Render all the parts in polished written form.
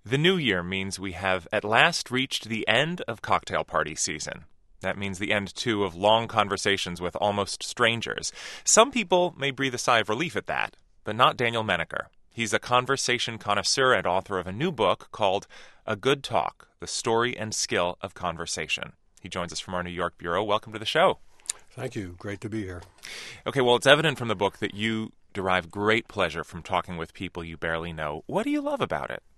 The new year means we have at last reached the end of cocktail party season. That means the end, too, of long conversations with almost strangers. Some people may breathe a sigh of relief at that, but not Daniel Menaker. He's a conversation connoisseur and author of a new book called A Good Talk, The Story and Skill of Conversation. He joins us from our New York bureau. Welcome to the show. Thank you. Great to be here. Okay, well, it's evident from the book that you derive great pleasure from talking with people you barely know. What do you love about it?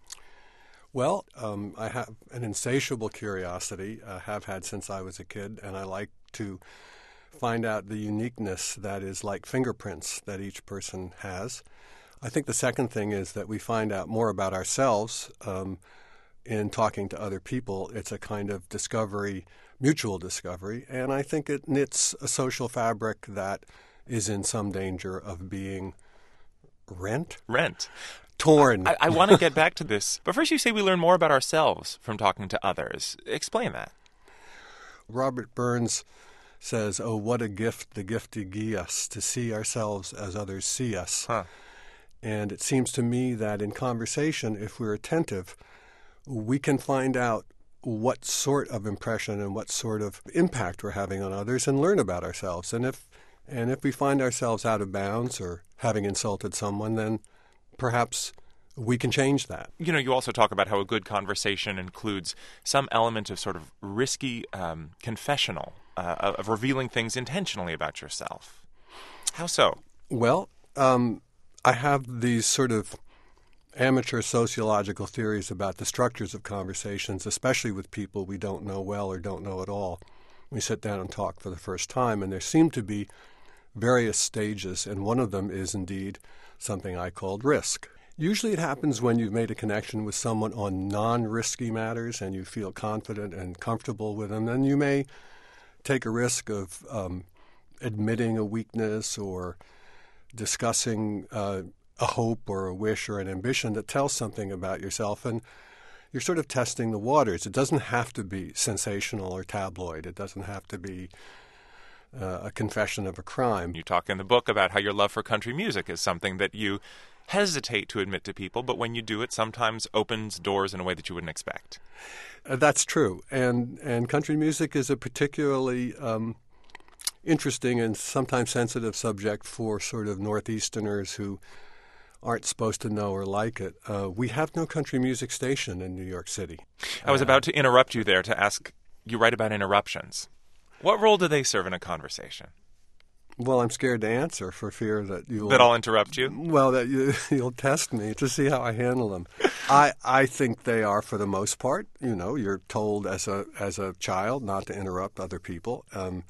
Well, I have an insatiable curiosity, have had since I was a kid, and I like to find out the uniqueness that is like fingerprints that each person has. I think the second thing is that we find out more about ourselves in talking to other people. It's a kind of discovery, mutual discovery, and I think it knits a social fabric that is in some danger of being rent. Torn. I want to get back to this, but first you say we learn more about ourselves from talking to others. Explain that. Robert Burns says, "Oh, what a gift the gifted give us to see ourselves as others see us." And it seems to me that in conversation, if we're attentive, we can find out what sort of impression and what sort of impact we're having on others and learn about ourselves. And if we find ourselves out of bounds or having insulted someone, then perhaps we can change that. You know, you also talk about how a good conversation includes some element of sort of risky confessional, of revealing things intentionally about yourself. How so? Well, I have these sort of amateur sociological theories about the structures of conversations, especially with people we don't know well or don't know at all. We sit down and talk for the first time, and there seem to be various stages, and one of them is indeed something I called risk. Usually it happens when you've made a connection with someone on non-risky matters and you feel confident and comfortable with them. Then you may take a risk of admitting a weakness or discussing a hope or a wish or an ambition that tells something about yourself, and you're sort of testing the waters. It doesn't have to be sensational or tabloid. It doesn't have to be a confession of a crime. You talk in the book about how your love for country music is something that you hesitate to admit to people, but when you do, it sometimes opens doors in a way that you wouldn't expect. That's true. And country music is a particularly interesting and sometimes sensitive subject for sort of Northeasterners who aren't supposed to know or like it. We have no country music station in New York City. I was about to interrupt you there to ask, you write about interruptions. What role do they serve in a conversation? Well, I'm scared to answer for fear that you'll... That I'll interrupt you? Well, that you'll test me to see how I handle them. I think they are, for the most part. You know, you're told as a child not to interrupt other people.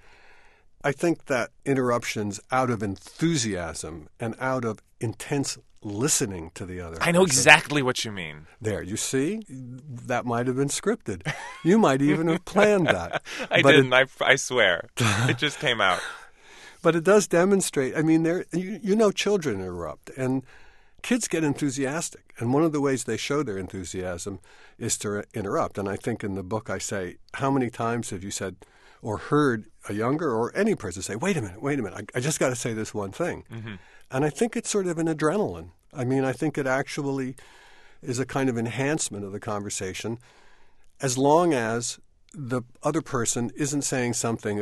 I think that interruptions out of enthusiasm and out of intense listening to the other. I know exactly what you mean. There, you see? That might have been scripted. You might even have planned that. I didn't, I swear. It just came out. But it does demonstrate, I mean, you know children interrupt, and kids get enthusiastic. And one of the ways they show their enthusiasm is to interrupt. And I think in the book I say, how many times have you said or heard a younger or any person say, wait a minute, I just got to say this one thing. Mm-hmm. And I think it's sort of an adrenaline. I mean, I think it actually is a kind of enhancement of the conversation as long as the other person isn't saying something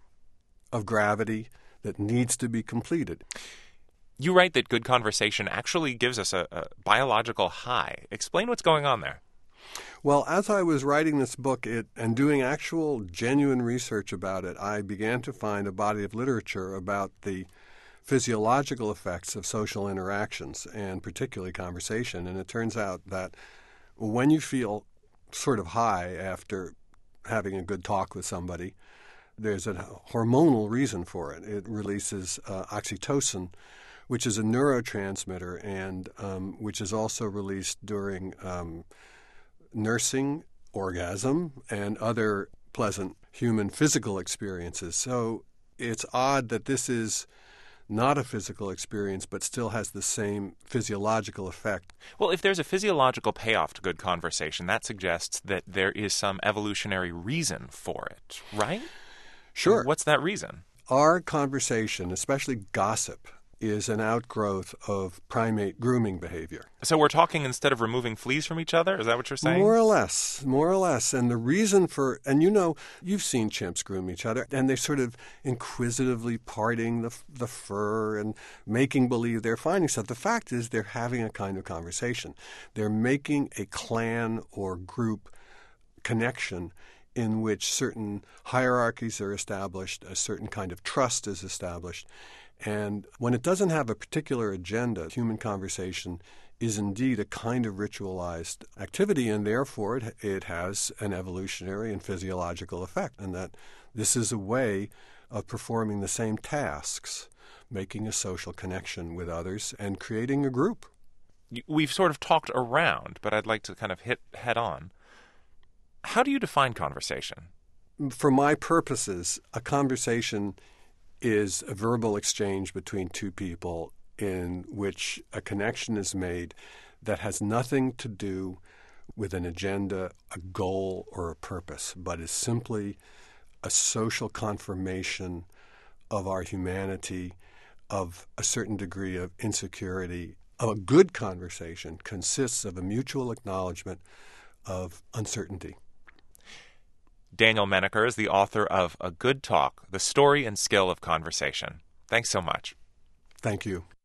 of gravity that needs to be completed. You write that good conversation actually gives us a biological high. Explain what's going on there. Well, as I was writing this book and doing actual genuine research about it, I began to find a body of literature about the physiological effects of social interactions, and particularly conversation. And it turns out that when you feel sort of high after having a good talk with somebody, there's a hormonal reason for it. It releases oxytocin, which is a neurotransmitter, and which is also released during nursing, orgasm, and other pleasant human physical experiences. So it's odd that this is not a physical experience, but still has the same physiological effect. Well, if there's a physiological payoff to good conversation, that suggests that there is some evolutionary reason for it, right? Sure. What's that reason? Our conversation, especially gossip, is an outgrowth of primate grooming behavior. So we're talking instead of removing fleas from each other? Is that what you're saying? More or less. And the reason for, and you've seen chimps groom each other, and they're sort of inquisitively parting the fur and making believe they're finding stuff. The fact is they're having a kind of conversation. They're making a clan or group connection in which certain hierarchies are established, a certain kind of trust is established. And when it doesn't have a particular agenda, human conversation is indeed a kind of ritualized activity, and therefore it has an evolutionary and physiological effect, and that this is a way of performing the same tasks, making a social connection with others and creating a group. We've sort of talked around, but I'd like to kind of hit head on. How do you define conversation? For my purposes, a conversation is a verbal exchange between two people in which a connection is made that has nothing to do with an agenda, a goal, or a purpose, but is simply a social confirmation of our humanity, of a certain degree of insecurity. A good conversation consists of a mutual acknowledgement of uncertainty. Daniel Menaker is the author of A Good Talk, The Story and Skill of Conversation. Thanks so much. Thank you.